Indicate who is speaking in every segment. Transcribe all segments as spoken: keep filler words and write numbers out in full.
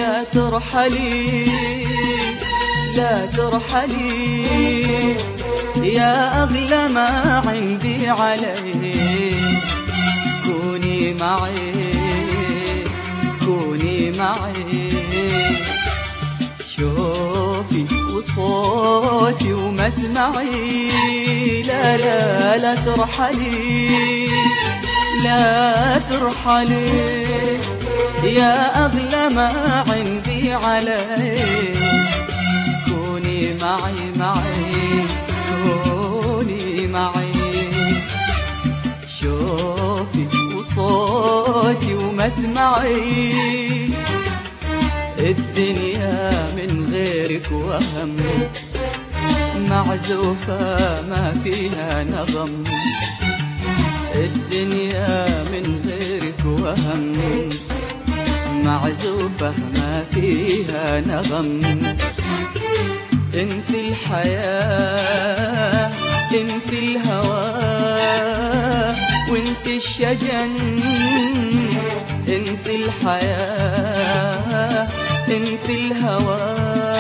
Speaker 1: لا ترحلي لا ترحلي يا أغلى ما عندي عليك. كوني معي كوني معي، شوفي وصوتي ومسمعي. لا لا لا ترحلي لا ترحلي يا أغلى ما عندي عليك. كوني معي معي كوني معي، شوفي وصوتي ومسمعي. الدنيا من غيرك وهم، معزوفة ما فيها نغم. الدنيا من غيرك وهم، معزوفة ما فيها نغم. انت الحياة انت الهوى وانت الشجن. انت الحياة انت الهوى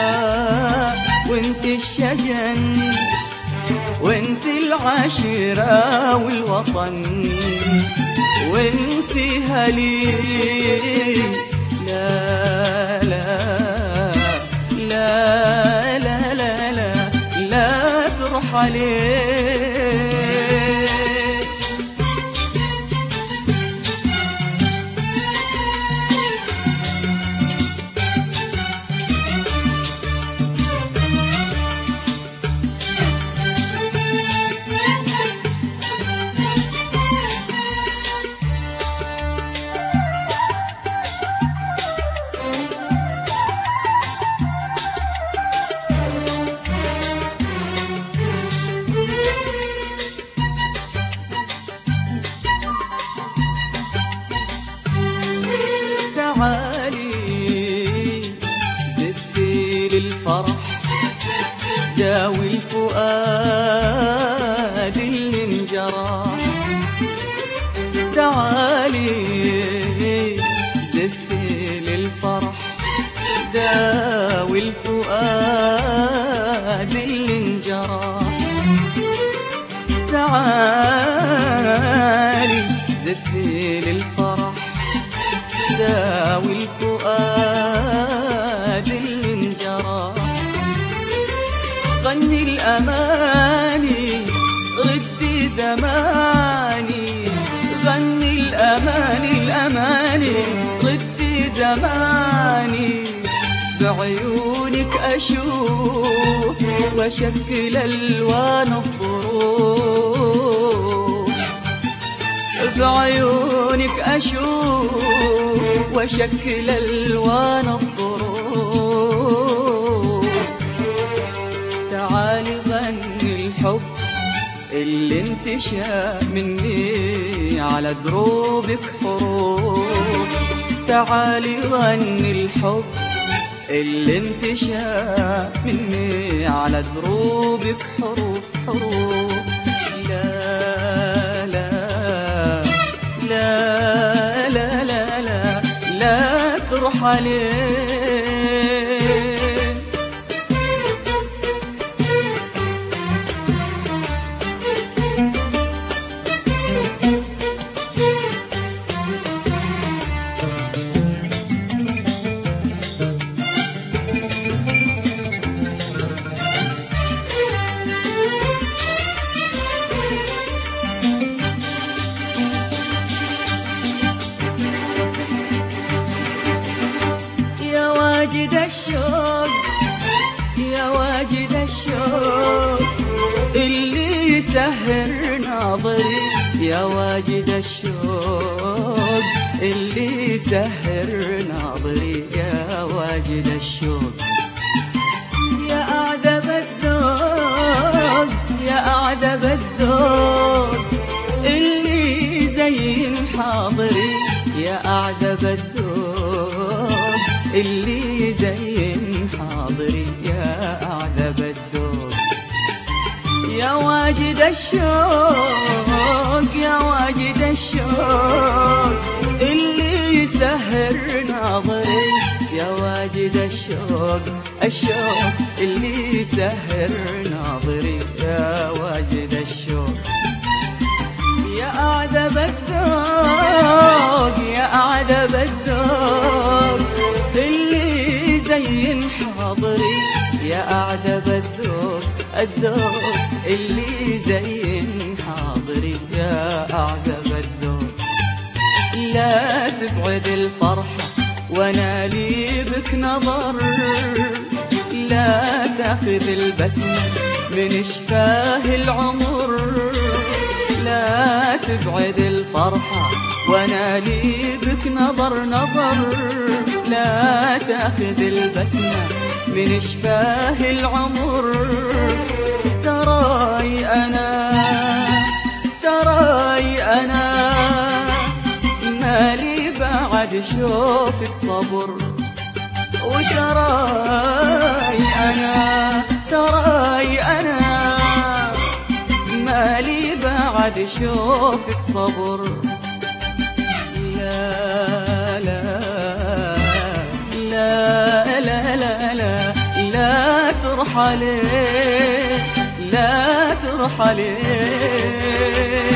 Speaker 1: وانت الشجن، وانت العشيرة والوطن، وانت هليل. لا لا لا لا لا لا لا ترحلي. تعالي زفي للفرح، داوي الفؤاد اللي انجرح. تعالي زفي للفرح، داوي الفؤاد اللي انجرح. تعالي زفي للفرح، داوي الفؤاد اللي انجرح. غني الأماني غدي زماني، غني الأماني الأماني غدي زماني. بعيونك أشوف وأشكل ألوان الظروف، بعيونك أشوف وأشكل ألوان الظروف. تعالي غني الحب اللي انتشى مني على دروبك حروف. تعالي غني الحب اللي انتشى مني على دروبك حروف حروف. لا لا لا لا لا لا لا ترحلي. واجد الشوق يا واجد الشوق اللي يسهر ناظري. يا واجد الشوق اللي يسهر ناظري. يا واجد الشوق يا أعذب الذوق يا أعذب الذوق اللي يزين حاضري. يا أعذب الذوق اللي يزين حاضري. يا أعذب الذوق يا واجد الشوق يا واجد الشوق اللي يسهر ناظري. يا واجد واجد الشوق الشوق اللي يسهر ناظري يا واجد الشوق يا أعذب الذوق يا أعذب الذوق اللي زين حاضري يا أعذب الذوق الذوق اللي زين حاضري يا أعذب الذوق لا تبعد الفرحة وانا لي بك نظر لا تاخذ البسمة من شفاه العمر لا تبعد الفرحة وانا لي بك نظر نظر لا تاخذ البسمة من شفاه العمر تراي انا تراي انا مالي بعد شوفك صبر وتراي انا تراي انا مالي بعد شوفك صبر لا لا لا لا لا لا لا ترحلي لا ترحلي